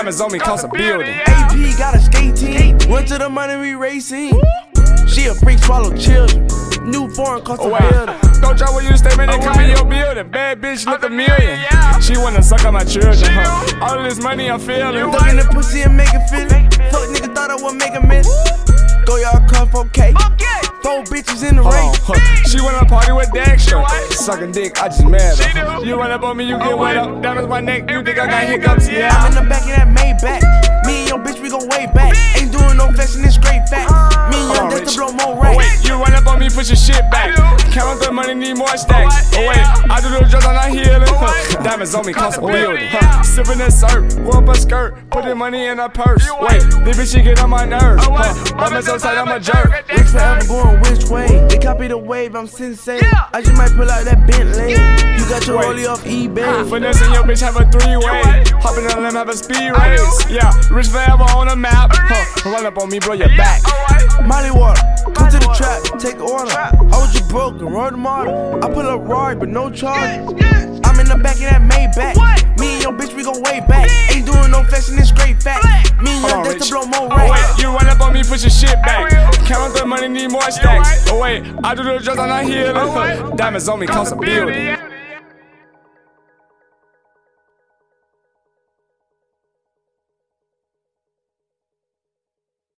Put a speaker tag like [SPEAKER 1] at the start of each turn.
[SPEAKER 1] Diamonds on me cost a building.
[SPEAKER 2] AP got a skate team. Went to the money, we racing. She a freak, swallow children. New foreign cost a building.
[SPEAKER 1] Don't try with you statement and come in your building. Bad bitch, look a million. She wanna suck on my children, huh? All of this money I'm feeling.
[SPEAKER 2] Ducking the pussy and make it feel it. Fuck nigga thought I would make a miss. Go y'all cuff, okay. 4 bitches in the race.
[SPEAKER 1] She wanna party with Dexter. Sucking dick, I just mad her. You run up on me, you get wet up. Diamonds my neck, you think I got hiccups, yeah.
[SPEAKER 2] I'm in the back of that Maybach. Me and your bitch, we go way back. Ain't doing no flexing, it's straight facts. Me and your that's to blow more racks.
[SPEAKER 1] Oh wait, you run up on me, push your shit back. Count the money, need more stacks. Oh wait, I do those drugs, I'm not healing. Diamonds on me, cost a building. Sipping that syrup, go up a skirt, put the money in her purse. Wait, this bitch, she get on my nerves. I'm so tight, I'm a jerk.
[SPEAKER 2] Rich forever going which way? They copy the wave, I'm sensei. I just might pull out that Bentley. You got your rollie off eBay.
[SPEAKER 1] Finessing your bitch, have a 3-way. Hop in the limb, have a speed race. Yeah, rich forever on the map. Run up on me, blow your back.
[SPEAKER 2] Molly water, come to the trap, take order. I was just broken, roll the model. I pull up Rory, but no charge. I'm in the back of that Maybach. Me and your bitch, we go way back. Ain't doing no flexing, it's straight fact. Me and your that's to blow more racks.
[SPEAKER 1] Oh wait, you run up on me, push your shit back. Count the money, need more stacks. Oh wait, I do the drugs, I'm not healing. Diamonds on me, cost a building.